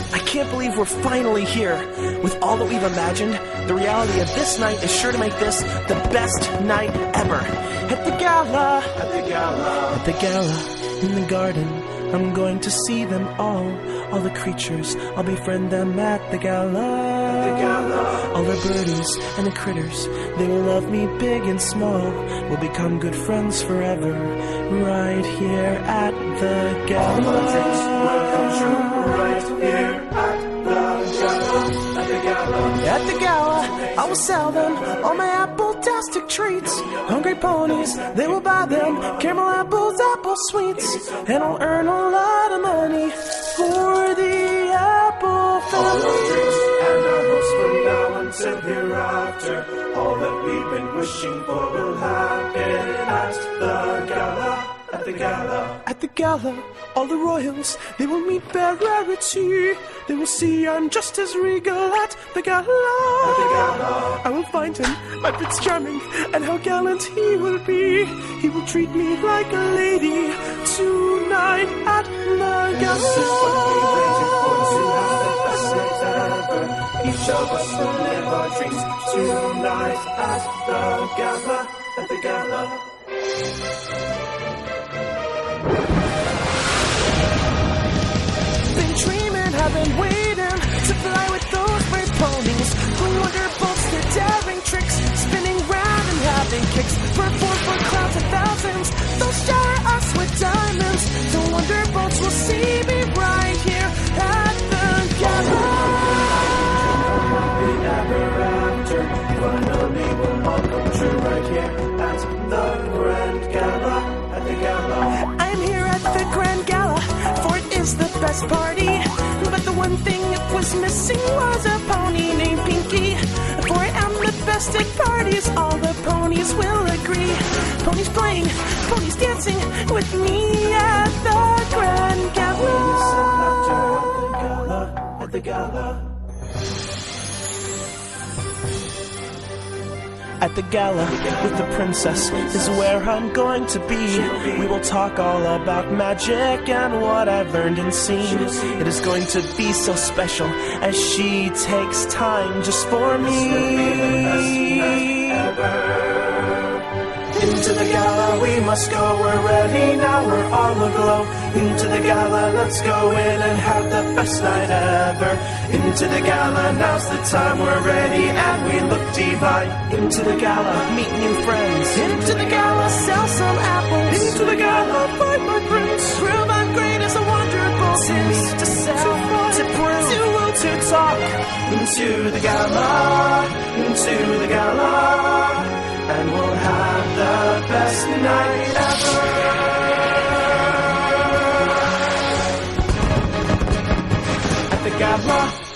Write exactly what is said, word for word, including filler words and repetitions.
I can't believe we're finally here. With all that we've imagined, the reality of this night is sure to make this the best night ever. At the gala, at the gala, at the gala, in the garden, I'm going to see them all. All the creatures, I'll befriend them at the gala. At the gala. All the birdies and the critters, they will love me big and small. We'll become good friends forever, right here at the gala. All the dreams will come true, right here at the gala. At the gala. At the gala, I will sell them all my apple-tastic treats. Hungry ponies, they will buy them. Caramel apples, apple sweets. And I'll earn a lot of money for the apple family. All our dreams and our hopes from now until hereafter. All that we've been wishing for will happen at the gala. At the gala. At the gala, all the royals, they will meet their rarity. They will see I'm just as regal at the gala. At the gala. I will find him, my Prince Charming, and how gallant he will be. He will treat me like a lady tonight at the gala. This is what we waited for, to have the best night ever. Each of us will live our dreams tonight at the gala. At the gala. Been dreaming, I've been waiting to fly with those brave ponies. Blue wonderbolts, their daring tricks, spinning round and having kicks. Perform for clouds of thousands, they'll shower us with diamonds. The wonderbolts will see me right here at the gala. Ever after, finally will all come true right here at the grand gala. At the gala. I'm here at the grand gala, for it is the best party. But the one thing it was missing was a pony named Pinky. For I am the best at parties, all the ponies will agree. Ponies playing, ponies dancing with me at the grand gala. At the gala. At the gala, with the princess, is where I'm going to be. We will talk all about magic and what I've learned and seen. It is going to be so special as she takes time just for me. Into the gala we must go, we're ready now, we're all aglow. Into the gala, let's go in and have the best night ever. Into the gala, now's the time, we're ready and we look divine. Into the gala, meet new friends. Into the gala, sell some apples. Into the gala, find my prince. Prove I'm great as a wonderbolt. To meet, to sell, to prove, to woo, to talk. Into the gala, into the gala. And we'll have the best night ever. At the gala.